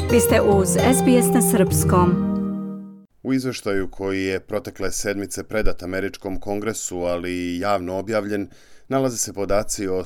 Vi ste uz SBS na srpskom. U izveštaju koji je protekle sedmice predat Američkom kongresu, ali i javno objavljen, nalaze se podaci o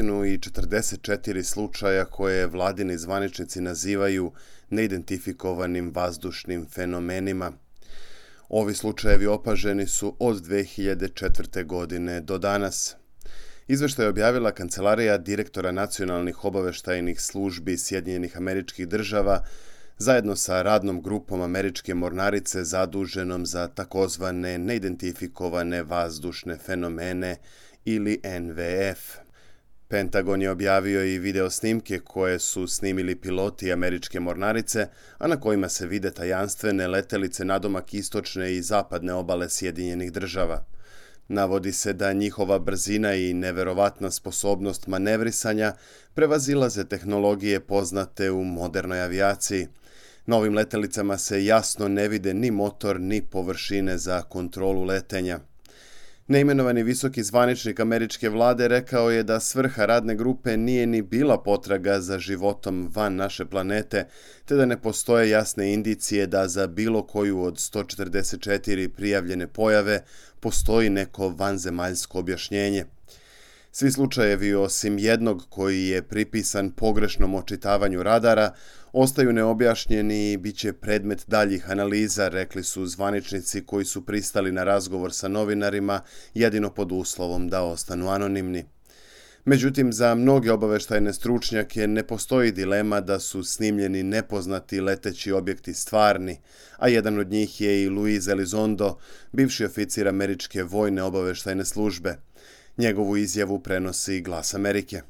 144 slučaja koje vladini zvaničnici nazivaju neidentifikovanim vazdušnim fenomenima. Ovi slučajevi opaženi su od 2004. godine do danas. Izveštaj je objavila Kancelarija direktora nacionalnih obaveštajnih službi Sjedinjenih Američkih Država zajedno sa radnom grupom Američke mornarice zaduženom za takozvane neidentifikovane vazdušne fenomene ili NVF. Pentagon je objavio i video snimke koje su snimili piloti Američke mornarice, a na kojima se vide tajanstvene letelice nadomak istočne i zapadne obale Sjedinjenih Država. Navodi se da njihova brzina i neverovatna sposobnost manevrisanja prevazilaze tehnologije poznate u modernoj avijaciji. Na ovim letelicama se jasno ne vide ni motor, ni površine za kontrolu letenja. Neimenovani visoki zvaničnik američke vlade rekao je da svrha radne grupe nije ni bila potraga za životom van naše planete, te da ne postoje jasne indicije da za bilo koju od 144 prijavljene pojave postoji neko vanzemaljsko objašnjenje. Svi slučajevi osim jednog koji je pripisan pogrešnom očitavanju radara ostaju neobjašnjeni i bit će predmet daljih analiza, rekli su zvaničnici koji su pristali na razgovor sa novinarima jedino pod uslovom da ostanu anonimni. Međutim, za mnoge obaveštajne stručnjake ne postoji dilema da su snimljeni nepoznati leteći objekti stvarni, a jedan od njih je i Luis Elizondo, bivši oficir američke vojne obaveštajne službe. Njegovu izjavu prenosi Glas Amerike.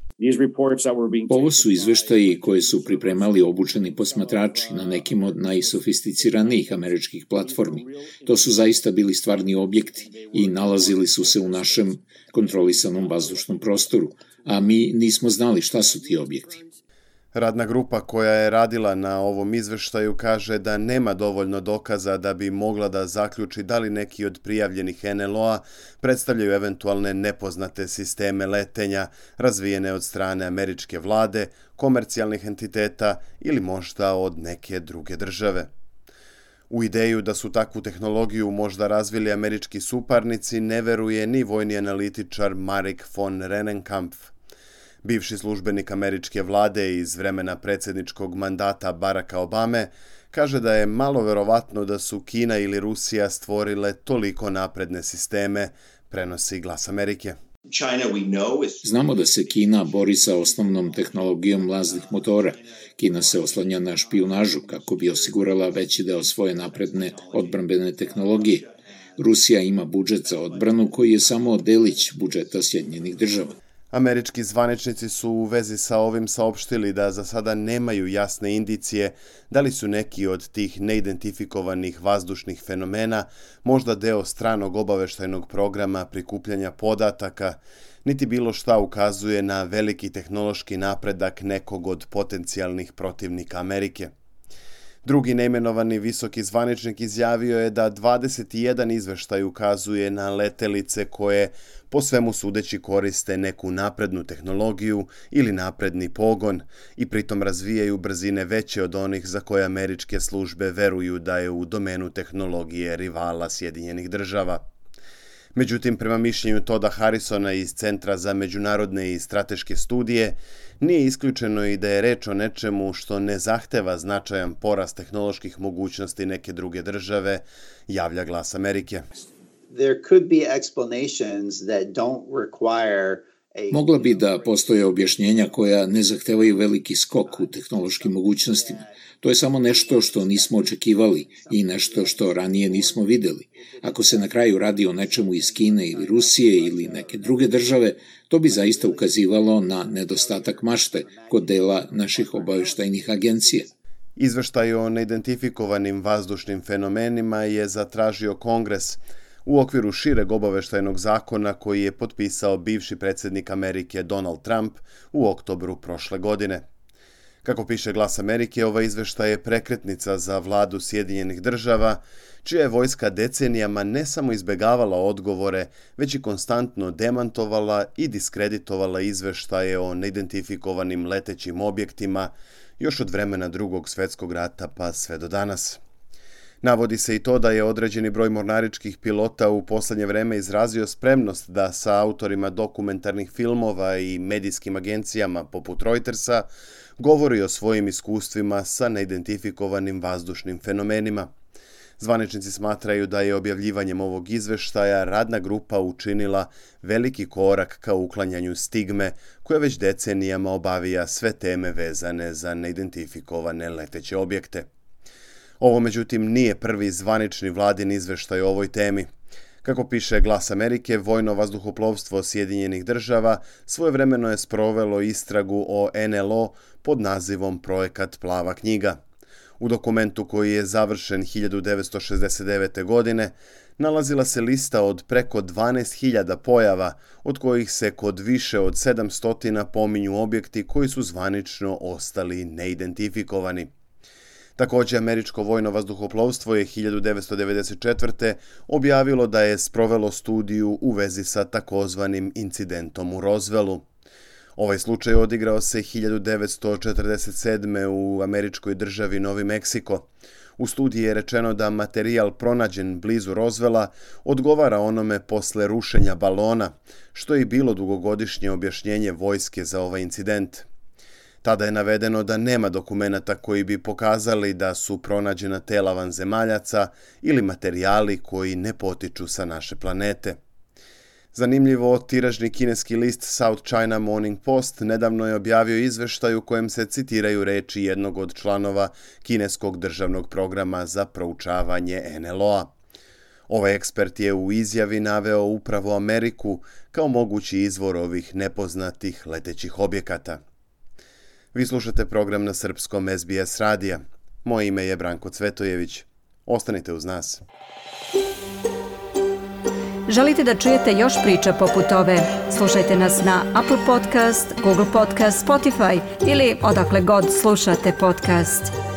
Ovo su izveštaji koje su pripremali obučeni posmatrači na nekim od najsofisticiranijih američkih platformi. To su zaista bili stvarni objekti i nalazili su se u našem kontrolisanom vazdušnom prostoru, a mi nismo znali šta su ti objekti. Radna grupa koja je radila na ovom izveštaju kaže da nema dovoljno dokaza da bi mogla da zaključi da li neki od prijavljenih NLO-a predstavljaju eventualne nepoznate sisteme letenja razvijene od strane američke vlade, komercijalnih entiteta ili možda od neke druge države. U ideju da su takvu tehnologiju možda razvili američki suparnici ne veruje ni vojni analitičar Marek von Rennenkampf. Bivši službenik američke vlade iz vremena predsjedničkog mandata Baracka Obame kaže da je malo verovatno da su Kina ili Rusija stvorile toliko napredne sisteme, prenosi Glas Amerike. Znamo da se Kina bori sa osnovnom tehnologijom laznih motora. Kina se oslanja na špijunažu kako bi osigurala veći deo svoje napredne odbrambene tehnologije. Rusija ima budžet za odbranu koji je samo delić budžeta Sjedinjenih Država. Američki zvaničnici su u vezi sa ovim saopštili da za sada nemaju jasne indicije da li su neki od tih neidentifikovanih vazdušnih fenomena možda deo stranog obaveštajnog programa prikupljanja podataka, niti bilo šta ukazuje na veliki tehnološki napredak nekog od potencijalnih protivnika Amerike. Drugi neimenovani visoki zvaničnik izjavio je da 21 izveštaj ukazuje na letelice koje po svemu sudeći koriste neku naprednu tehnologiju ili napredni pogon i pritom razvijaju brzine veće od onih za koje američke službe veruju da je u domenu tehnologije rivala Sjedinjenih Država. Međutim, prema mišljenju Todda Harrisona iz Centra za međunarodne i strateške studije, nije isključeno i da je reč o nečemu što ne zahteva značajan porast tehnoloških mogućnosti neke druge države, javlja Glas Amerike. Mogla bi da postoje objašnjenja koja ne zahtevaju veliki skok u tehnološkim mogućnostima. To je samo nešto što nismo očekivali i nešto što ranije nismo videli. Ako se na kraju radi o nečemu iz Kine ili Rusije ili neke druge države, to bi zaista ukazivalo na nedostatak mašte kod dela naših obaveštajnih agencija. Izveštaj o neidentifikovanim vazdušnim fenomenima je zatražio Kongres u okviru šireg obaveštajnog zakona koji je potpisao bivši predsjednik Amerike Donald Trump u oktobru prošle godine. Kako piše Glas Amerike, ova izveštaj je prekretnica za vladu Sjedinjenih Država, čija je vojska decenijama ne samo izbegavala odgovore, već i konstantno demantovala i diskreditovala izveštaje o neidentifikovanim letećim objektima još od vremena Drugog svjetskog rata pa sve do danas. Navodi se i to da je određeni broj mornaričkih pilota u posljednje vreme izrazio spremnost da sa autorima dokumentarnih filmova i medijskim agencijama poput Reutersa govori o svojim iskustvima sa neidentifikovanim vazdušnim fenomenima. Zvaničnici smatraju da je objavljivanjem ovog izveštaja radna grupa učinila veliki korak ka uklanjanju stigme koja već decenijama obavija sve teme vezane za neidentifikovane leteće objekte. Ovo, međutim, nije prvi zvanični vladin izveštaj o ovoj temi. Kako piše Glas Amerike, vojno vazduhoplovstvo Sjedinjenih država svojevremeno je sprovelo istragu o NLO pod nazivom Projekat Plava knjiga. U dokumentu koji je završen 1969. godine nalazila se lista od preko 12.000 pojava, od kojih se kod više od 700 pominju objekti koji su zvanično ostali neidentifikovani. Također, američko vojno vazduhoplovstvo je 1994. objavilo da je sprovelo studiju u vezi sa takozvanim incidentom u Roswellu. Ovaj slučaj odigrao se 1947. u američkoj državi Novi Meksiko. U studiji je rečeno da materijal pronađen blizu Roswella odgovara onome posle rušenja balona, što je i bilo dugogodišnje objašnjenje vojske za ovaj incident. Tada je navedeno da nema dokumenata koji bi pokazali da su pronađena tela vanzemaljaca ili materijali koji ne potiču sa naše planete. Zanimljivo, tiražni kineski list South China Morning Post nedavno je objavio izveštaj u kojem se citiraju reči jednog od članova kineskog državnog programa za proučavanje NLO-a. Ovaj ekspert je u izjavi naveo upravo Ameriku kao mogući izvor ovih nepoznatih letećih objekata. Vi slušate program na srpskom SBS radija. Moje ime je Branko Cvetojević. Ostanite uz nas. Želite da čujete još priča poput ove? Slušajte nas na Apple Podcast, Google Podcast, Spotify ili odakle god slušate podcast.